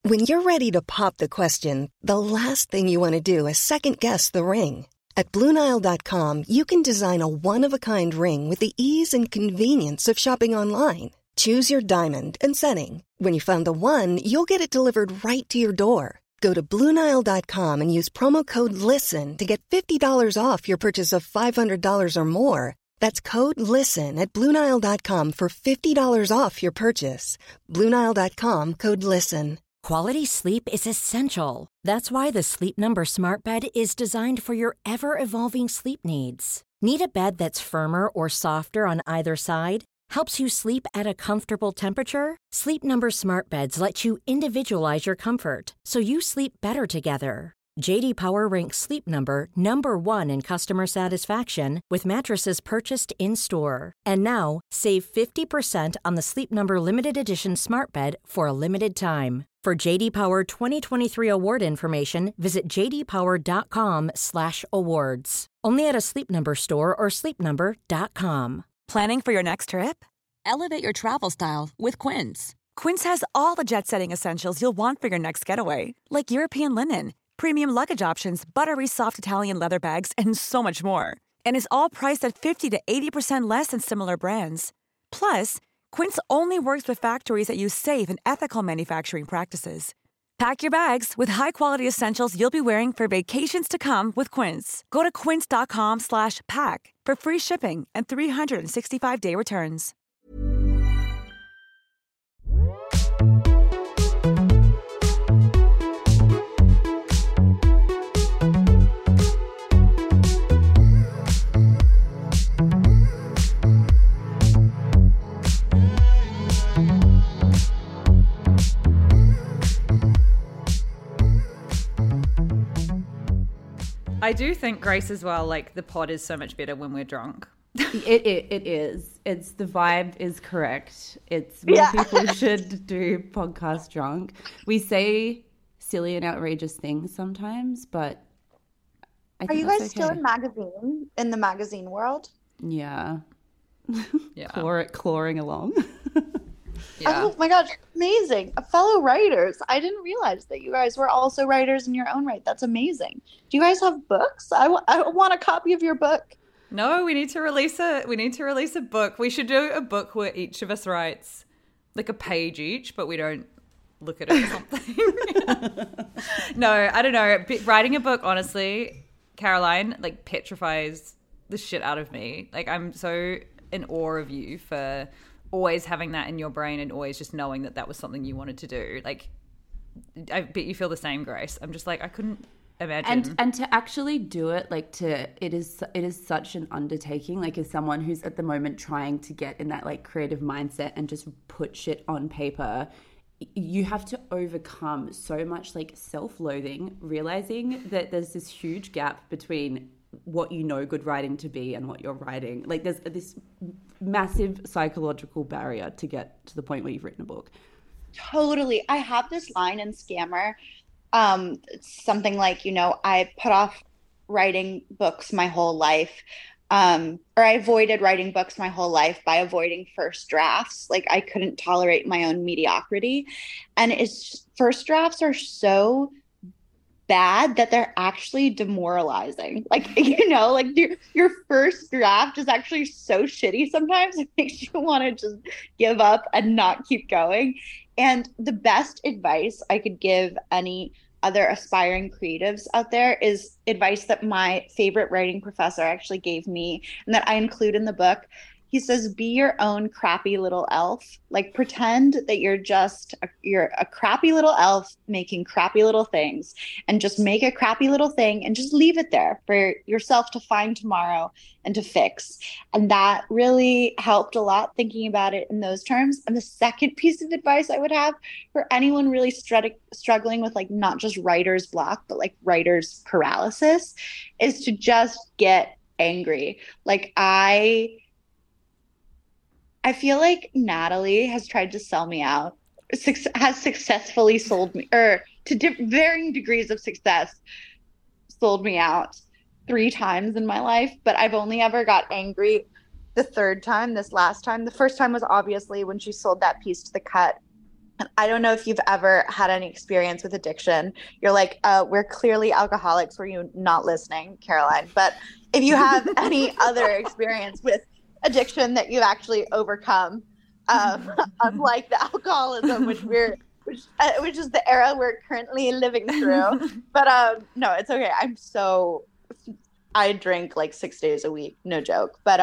When you're ready to pop the question, the last thing you want to do is second-guess the ring. At BlueNile.com, you can design a one-of-a-kind ring with the ease and convenience of shopping online. Choose your diamond and setting. When you find the one, you'll get it delivered right to your door. Go to BlueNile.com and use promo code LISTEN to get $50 off your purchase of $500 or more. That's code LISTEN at BlueNile.com for $50 off your purchase. BlueNile.com, code LISTEN. Quality sleep is essential. That's why the Sleep Number Smart Bed is designed for your ever-evolving sleep needs. Need a bed that's firmer or softer on either side? Helps you sleep at a comfortable temperature? Sleep Number Smart Beds let you individualize your comfort, so you sleep better together. J.D. Power ranks Sleep Number number 1 in customer satisfaction with mattresses purchased in-store. And now, save 50% on the Sleep Number Limited Edition Smart Bed for a limited time. For J.D. Power 2023 award information, visit jdpower.com/awards. Only at a Sleep Number store or sleepnumber.com. Planning for your next trip? Elevate your travel style with Quince. Quince has all the jet-setting essentials you'll want for your next getaway, like European linen, premium luggage options, buttery soft Italian leather bags, and so much more. And is all priced at 50 to 80% less than similar brands. Plus, Quince only works with factories that use safe and ethical manufacturing practices. Pack your bags with high-quality essentials you'll be wearing for vacations to come with Quince. Go to quince.com/pack for free shipping and 365-day returns. I do think, Grace, as well, like, the pod is so much better when we're drunk. It is. It's the vibe is correct. It's more people should do podcast drunk. We say silly and outrageous things sometimes, but I think are you guys still in the magazine world? Yeah. Yeah. Clawing along. Yeah. Oh my gosh, amazing. Fellow writers. I didn't realize that you guys were also writers in your own right. That's amazing. Do you guys have books? I want a copy of your book. No, we need to release a book. We should do a book where each of us writes like a page each, but we don't look at it or something. No, I don't know. Writing a book, honestly, Caroline, like, petrifies the shit out of me. Like, I'm so in awe of you for always having that in your brain and always just knowing that that was something you wanted to do. Like, I bet you feel the same, Grace. I'm just like, I couldn't imagine. And to actually do it, like, it is such an undertaking. Like, as someone who's at the moment trying to get in that, like, creative mindset and just put shit on paper, you have to overcome so much, like, self-loathing, realizing that there's this huge gap between what you know good writing to be and what you're writing. Like, there's this massive psychological barrier to get to the point where you've written a book. Totally. I have this line in Scammer, something like, I put off writing books my whole life, or I avoided writing books my whole life by avoiding first drafts. Like, I couldn't tolerate my own mediocrity. And first drafts are so bad that they're actually demoralizing. Like, like your first draft is actually so shitty sometimes it makes you want to just give up and not keep going. And the best advice I could give any other aspiring creatives out there is advice that my favorite writing professor actually gave me and that I include in the book. He says, be your own crappy little elf. Like, pretend that you're a crappy little elf making crappy little things, and just make a crappy little thing and just leave it there for yourself to find tomorrow and to fix. And that really helped a lot, thinking about it in those terms. And the second piece of advice I would have for anyone really struggling with, like, not just writer's block, but like writer's paralysis, is to just get angry. Like, I feel like Natalie has tried to sell me out, has successfully sold me, or to varying degrees of success, sold me out 3 times in my life. But I've only ever got angry the third time, this last time. The first time was obviously when she sold that piece to The Cut I don't know if you've ever had any experience with addiction. You're like, we're clearly alcoholics. Were you not listening, Caroline? But if you have any other experience with addiction that you've actually overcome, unlike the alcoholism, which is the era we're currently living through. But no, it's okay. I drink like 6 days a week, no joke. But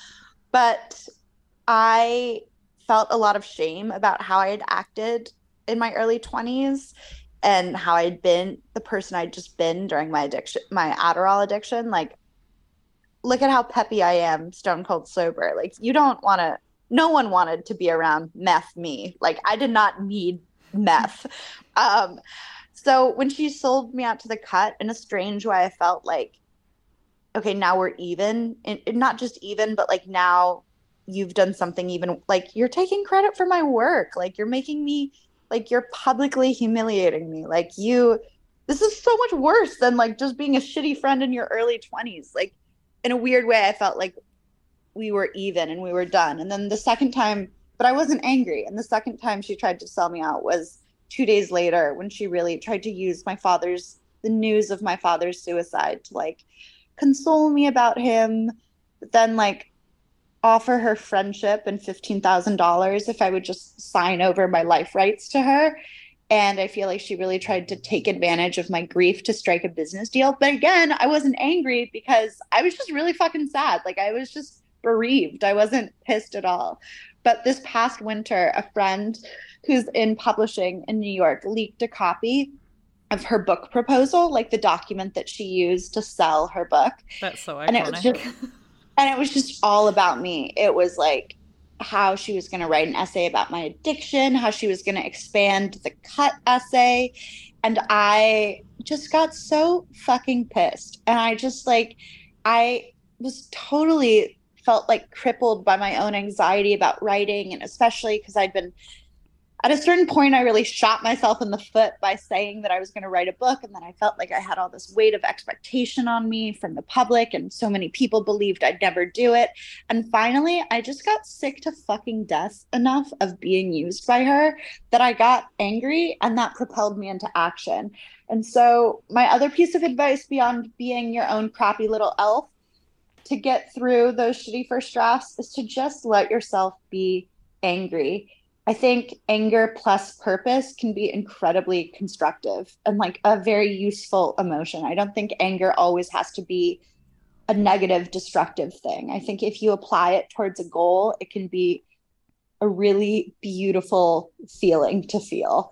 I felt a lot of shame about how I had acted in my early 20s and how I'd been the person I'd just been during my Adderall addiction. Like, look at how peppy I am, stone cold sober. Like, no one wanted to be around meth me. Like, I did not need meth. So when she sold me out to the cut, in a strange way, I felt like, okay, now we're even, and not just even, but like now you've done something even, like, you're taking credit for my work. Like, you're making me, like, you're publicly humiliating me. Like, this is so much worse than like just being a shitty friend in your early 20s. Like, in a weird way, I felt like we were even and we were done. And then the second time, but I wasn't angry. And the second time she tried to sell me out was 2 days later, when she really tried to use the news of my father's suicide to like console me about him, but then like offer her friendship and $15,000 if I would just sign over my life rights to her. And I feel like she really tried to take advantage of my grief to strike a business deal. But again, I wasn't angry because I was just really fucking sad. Like, I was just bereaved. I wasn't pissed at all. But this past winter, a friend who's in publishing in New York leaked a copy of her book proposal, like the document that she used to sell her book. That's so iconic. And it was just all about me. It was like how she was going to write an essay about my addiction, how she was going to expand the cut essay. And I just got so fucking pissed. And I was totally felt like crippled by my own anxiety about writing. And especially because at a certain point, I really shot myself in the foot by saying that I was going to write a book. And then I felt like I had all this weight of expectation on me from the public. And so many people believed I'd never do it. And finally, I just got sick to fucking death enough of being used by her that I got angry, and that propelled me into action. And so my other piece of advice beyond being your own crappy little elf to get through those shitty first drafts is to just let yourself be angry. I think anger plus purpose can be incredibly constructive and like a very useful emotion. I don't think anger always has to be a negative, destructive thing. I think if you apply it towards a goal, it can be a really beautiful feeling to feel.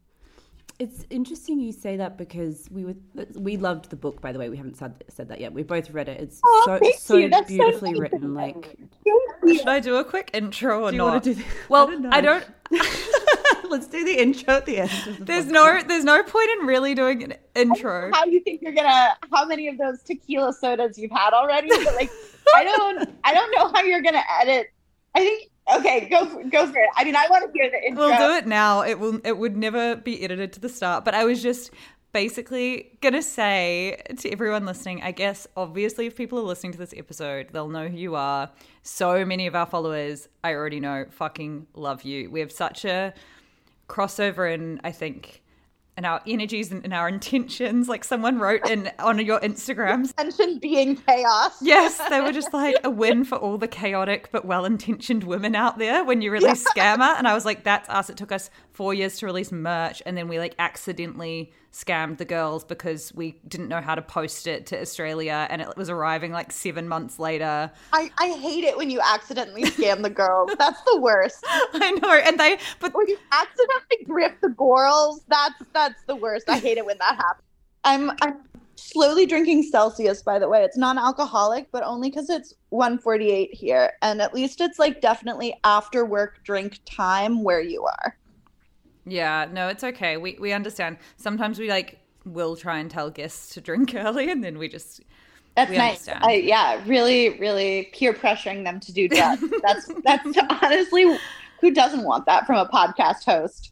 It's interesting you say that because we loved the book, by the way. We haven't said that yet. We both read it. It's so beautifully written. Like, should I do a quick intro or do you not? Want to do well, I don't. Let's do the intro at the end. There's no point in really doing an intro. How you think how many of those tequila sodas you've had already? But like, I don't know how you're gonna edit. I think. Okay, go for it. I mean, I want to hear the intro. We'll do it now. It would never be edited to the start. But I was just basically gonna say to everyone listening, I guess obviously if people are listening to this episode, they'll know who you are. So many of our followers, I already know, fucking love you. We have such a crossover in, I think, and our energies and our intentions. Like someone wrote on your Instagrams. Intention being chaos. Yes, they were just like a win for all the chaotic but well-intentioned women out there when you release Scammer. And I was like, that's us. It took us 4 years to release merch. And then we like accidentally scammed the girls because we didn't know how to post it to Australia. And it was arriving like 7 months later. I hate it when you accidentally scam the girls. That's the worst. I know. But when you accidentally grip the girls, that's the worst. I hate it when that happens. I'm slowly drinking Celsius, by the way. It's non-alcoholic, but only because it's 1:48 here. And at least it's like definitely after work drink time where you are. Yeah, no, it's okay. We understand. Sometimes we like will try and tell guests to drink early and then we nice. Understand. Really, really peer pressuring them to do drugs. That's honestly, who doesn't want that from a podcast host?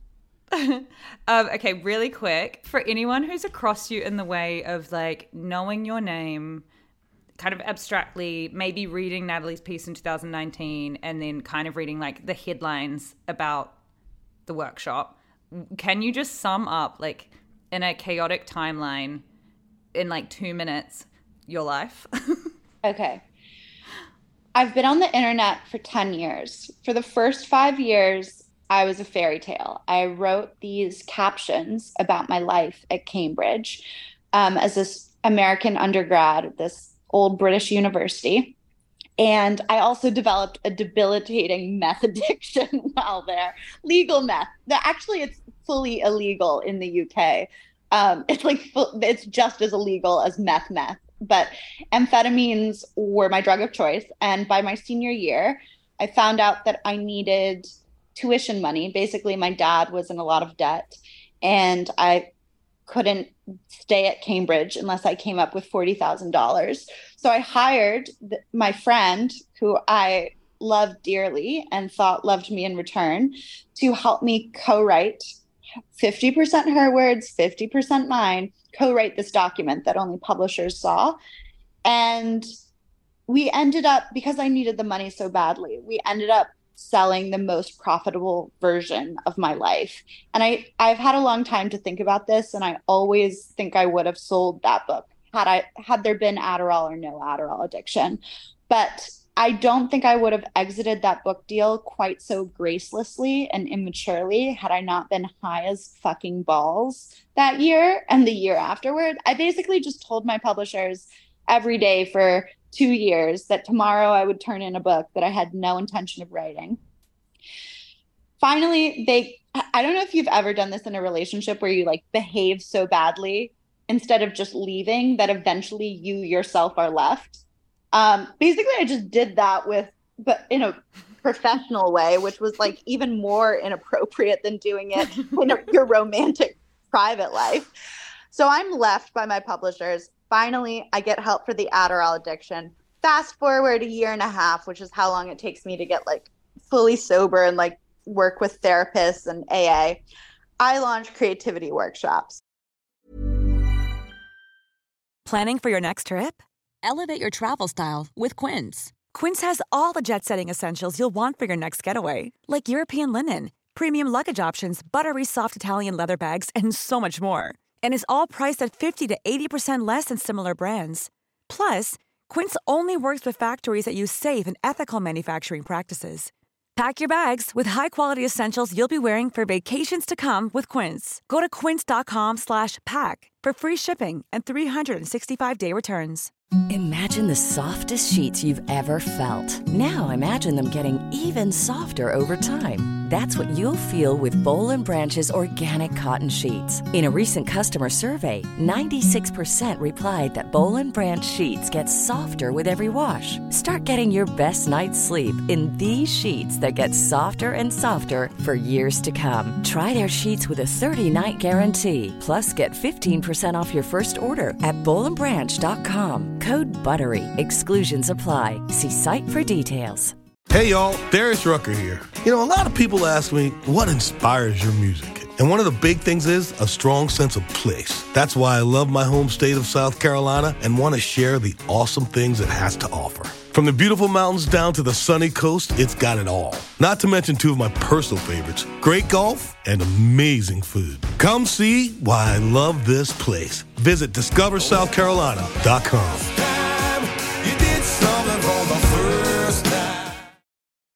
Okay, really quick. For anyone who's across you in the way of like knowing your name, kind of abstractly, maybe reading Natalie's piece in 2019 and then kind of reading like the headlines about the workshop, can you just sum up, like, in a chaotic timeline in like 2 minutes, your life? Okay. I've been on the internet for 10 years. For the first 5 years, I was a fairy tale. I wrote these captions about my life at Cambridge as this American undergrad at this old British university. And I also developed a debilitating meth addiction while there. Legal meth. Actually, it's fully illegal in the UK. It's just as illegal as meth. But amphetamines were my drug of choice. And by my senior year, I found out that I needed tuition money. Basically, my dad was in a lot of debt, and I couldn't stay at Cambridge unless I came up with $40,000. So I hired my friend, who I loved dearly and thought loved me in return, to help me co-write, 50% her words, 50% mine, co-write this document that only publishers saw. And we ended up, because I needed the money so badly, we ended up selling the most profitable version of my life. And I've had a long time to think about this, and I always think I would have sold that book had there been Adderall or no Adderall addiction. But I don't think I would have exited that book deal quite so gracelessly and immaturely had I not been high as fucking balls that year and the year afterward. I basically just told my publishers every day for 2 years that tomorrow I would turn in a book that I had no intention of writing. Finally, I don't know if you've ever done this in a relationship where you like behave so badly instead of just leaving that eventually you yourself are left. Basically, I just did that but in a professional way, which was like even more inappropriate than doing it in your romantic private life. So I'm left by my publishers. Finally, I get help for the Adderall addiction. Fast forward 1.5 years, which is how long it takes me to get like fully sober and like work with therapists and AA. I launch creativity workshops. Planning for your next trip? Elevate your travel style with Quince. Quince has all the jet-setting essentials you'll want for your next getaway, like European linen, premium luggage options, buttery soft Italian leather bags, and so much more. And is all priced at 50 to 80% less than similar brands. Plus, Quince only works with factories that use safe and ethical manufacturing practices. Pack your bags with high-quality essentials you'll be wearing for vacations to come with Quince. Go to quince.com/pack for free shipping and 365-day returns. Imagine the softest sheets you've ever felt. Now imagine them getting even softer over time. That's what you'll feel with Boll & Branch's organic cotton sheets. In a recent customer survey, 96% replied that Boll & Branch sheets get softer with every wash. Start getting your best night's sleep in these sheets that get softer and softer for years to come. Try their sheets with a 30-night guarantee. Plus, get 15% off your first order at bollandbranch.com. Code BUTTERY. Exclusions apply. See site for details. Hey, y'all. Darius Rucker here. You know, a lot of people ask me, what inspires your music? And one of the big things is a strong sense of place. That's why I love my home state of South Carolina and want to share the awesome things it has to offer. From the beautiful mountains down to the sunny coast, it's got it all. Not to mention two of my personal favorites, great golf and amazing food. Come see why I love this place. Visit discoversouthcarolina.com.